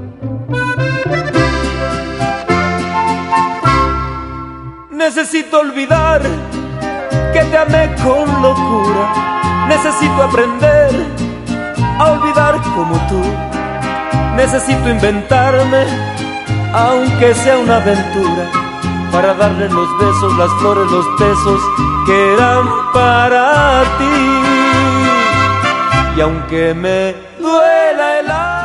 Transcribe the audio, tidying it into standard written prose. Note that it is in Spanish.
Necesito olvidar que te amé con locura. Necesito aprender a olvidar como tú. Necesito inventarme, aunque sea una aventura, para darle los besos, las flores, los besos que eran para ti. Y aunque me duela el alma,